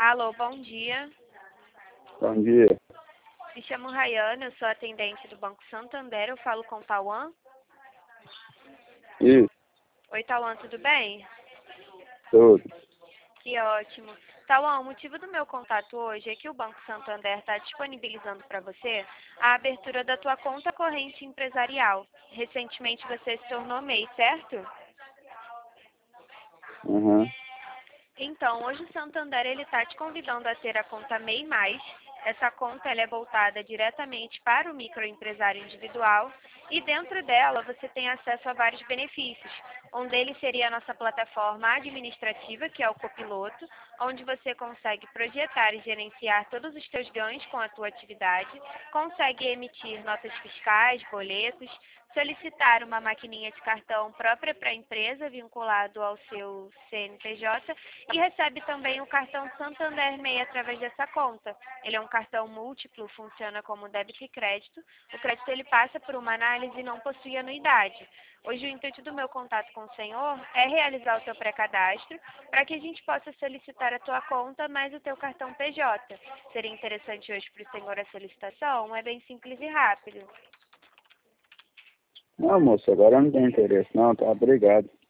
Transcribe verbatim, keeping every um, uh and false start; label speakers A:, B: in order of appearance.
A: Alô, bom dia.
B: Bom dia.
A: Me chamo Rayana, eu sou atendente do Banco Santander, eu falo com o Tauan.
B: Isso,
A: Oi, Tauan, tudo bem?
B: tudo.
A: Que ótimo. Tauan, o motivo do meu contato hoje é que o Banco Santander está disponibilizando para você a abertura da tua conta corrente empresarial. Recentemente você se tornou M E I, certo?
B: Uhum.
A: Então, hoje o Santander ele está te convidando a ter a conta M E I mais. Essa conta ela é voltada diretamente para o microempresário individual e dentro dela você tem acesso a vários benefícios. Um deles seria a nossa plataforma administrativa, que é o Copiloto, onde você consegue projetar e gerenciar todos os seus ganhos com a tua atividade, consegue emitir notas fiscais, boletos, solicitar uma maquininha de cartão própria para a empresa vinculado ao seu C N P J e recebe também o cartão Santander M E I através dessa conta. Ele é um cartão múltiplo, funciona como débito e crédito. O crédito ele passa por uma análise e não possui anuidade. Hoje o intuito do meu contato com o senhor é realizar o seu pré-cadastro para que a gente possa solicitar a tua conta mais o teu cartão P J. Seria interessante hoje para o senhor a solicitação? É bem simples e rápido.
B: Não, moço, agora não tem interesse não, tá? Obrigado.